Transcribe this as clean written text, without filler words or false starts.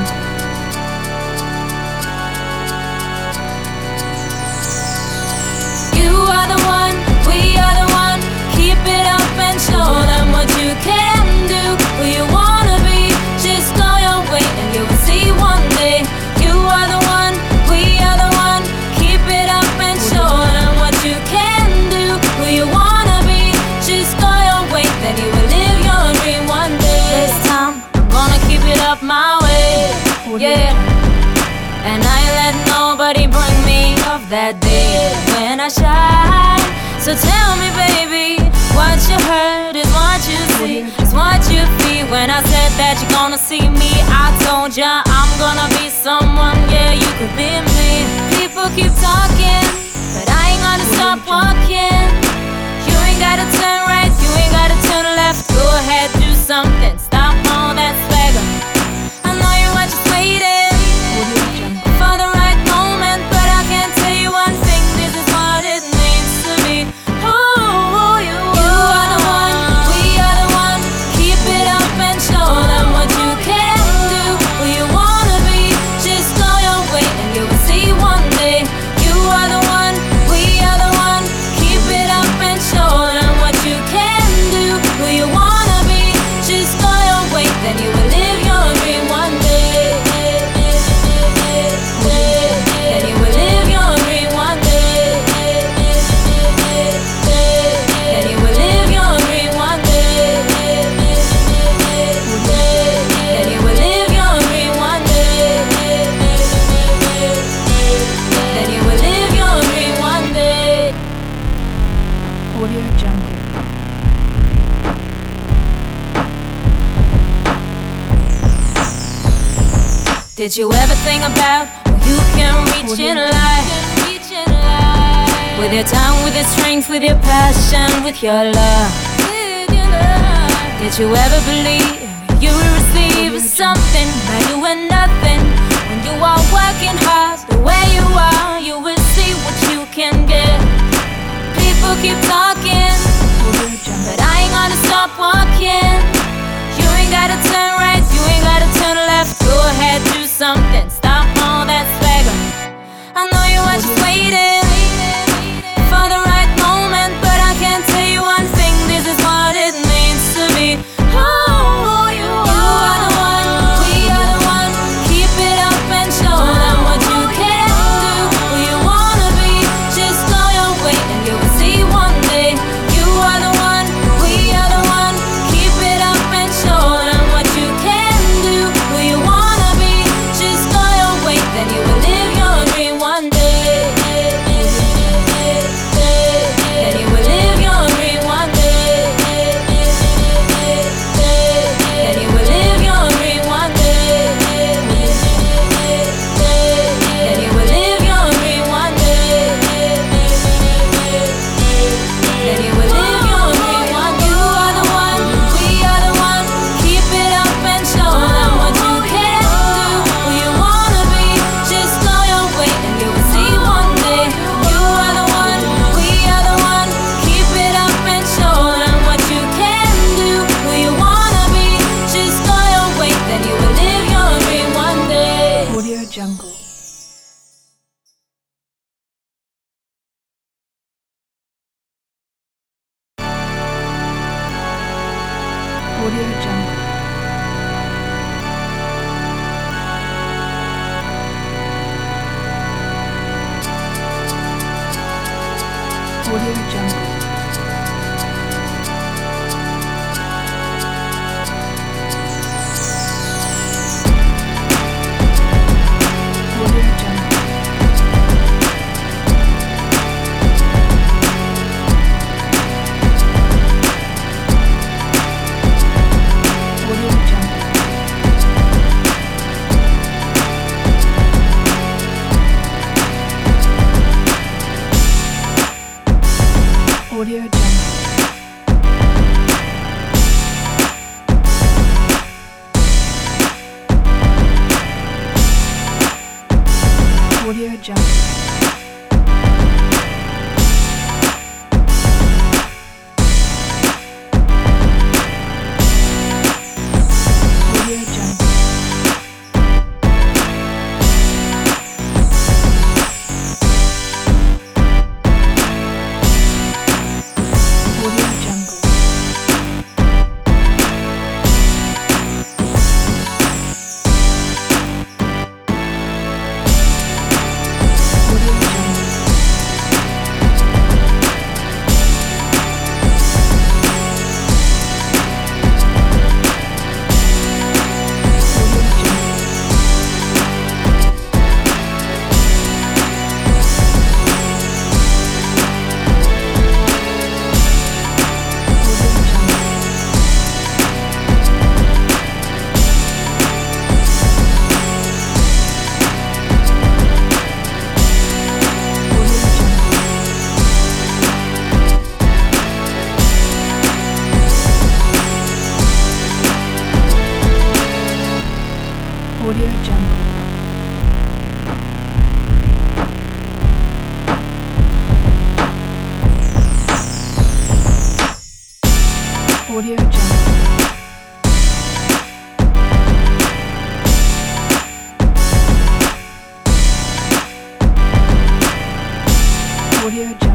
You are the one, we are the one. Keep it up and show them what you can do. Who you wanna be, just go your way and you will see one day. You are the one, we are the one. Keep it up and show them what you can do. Who you wanna be, just go your way, then you will live your dream one day. This time, I'm gonna keep it up my way, yeah. And I ain't let nobody bring me off that day when I shine. So tell me, baby, what you heard is what you see, is what you feel. When I said that you're gonna see me, I told ya I'm gonna be someone, yeah, you could be me. People keep talking, but I ain't gonna stop walking. You ain't gotta turn right, you ain't gotta turn left. Go ahead, do something, stop all that swagger. I know you were just waiting for the right moment, but I can tell you one thing, this is what it means to be who you are. You are the one, we are the one. Keep it up and show them what you can do. Who you wanna be, just go your way and you will see one day. You are the one, we are the one. Keep it up and show them what you can do. Who you wanna be, just go your way, then you will live your dream one day. Then you will live your dream one day. Then you will live your dream one day. Then you will live your dream one day. Then you will live your dream one day. Audio Jungle. Did you ever think about what you can reach in life? With your time, with your strength, with your passion, with your love. Did you ever believe you will receive something by doing nothing? When you are working hard the way you are, you will see what you can get. People keep talking, but I ain't gonna stop walking. You ain't gotta turn right, you ain't gotta turn left. Go ahead, do something, stop all that swagger. I know you were just waiting for the right moment, but I can tell you one thing, this is what it means to be who you are. You are the one, we are the one. Keep it up and show them what you can do. Who you wanna be, just go your way and you will see one day. You are the one, we are the one. Keep it up and show them what you can do. Who you wanna be, just go your way, then you will live your dream one day. Then you will live your dream one day. Then you will live your dream one day. Then you will live your dream one day. Then you will live your dream one. You are the one, we are the one. Keep it up and show them what you can do. Who you wanna be, just go your way and you will see one day. You are the one, we are the one. Keep it up and show them what you can do. Who you wanna be, just go your way, then you will live your dream one day. Audio Jungle. Audio Jungle. Audio Jungle. Audio Jungle. Audio Jungle. Audio Jungle. Audio Jungle. Audio Jungle. Audio Jungle. Audio Jungle. Audio Jungle.